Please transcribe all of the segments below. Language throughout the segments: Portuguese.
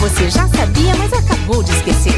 você já sabia, mas acabou de esquecer.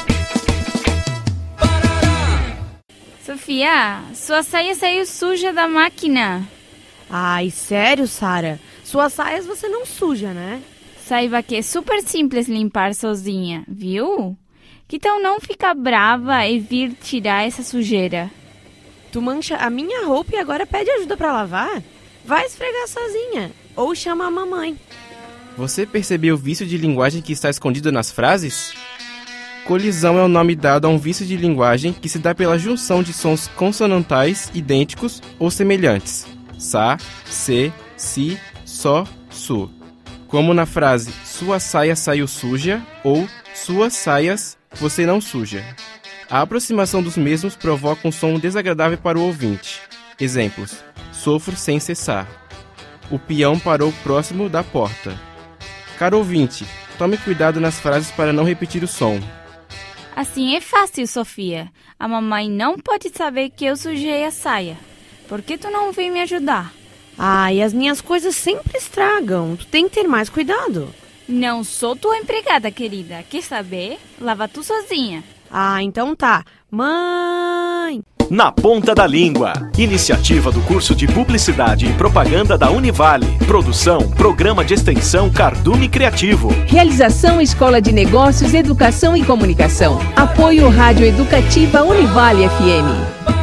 Sofia, sua saia saiu suja da máquina. Ai, sério, Sara? Suas saias você não suja, né? Saiba que é super simples limpar sozinha, viu? Que tal não ficar brava e vir tirar essa sujeira? Tu mancha a minha roupa e agora pede ajuda pra lavar? Vai esfregar sozinha ou chama a mamãe. Você percebeu o vício de linguagem que está escondido nas frases? Colisão é o nome dado a um vício de linguagem que se dá pela junção de sons consonantais idênticos ou semelhantes. Sa, se, si, só, su. Como na frase sua saia saiu suja ou suas saias você não suja. A aproximação dos mesmos provoca um som desagradável para o ouvinte. Exemplos: sofro sem cessar. O peão parou próximo da porta. Caro ouvinte, tome cuidado nas frases para não repetir o som. Assim é fácil, Sofia. A mamãe não pode saber que eu sujei a saia. Por que tu não vem me ajudar? Ai, as minhas coisas sempre estragam. Tu tem que ter mais cuidado. Não sou tua empregada, querida. Quer saber? Lava tu sozinha. Ah, então tá. Mãe! Na Ponta da Língua. Iniciativa do curso de Publicidade e Propaganda da Univale. Produção, Programa de Extensão Cardume Criativo. Realização Escola de Negócios, Educação e Comunicação. Apoio Rádio Educativa Univale FM.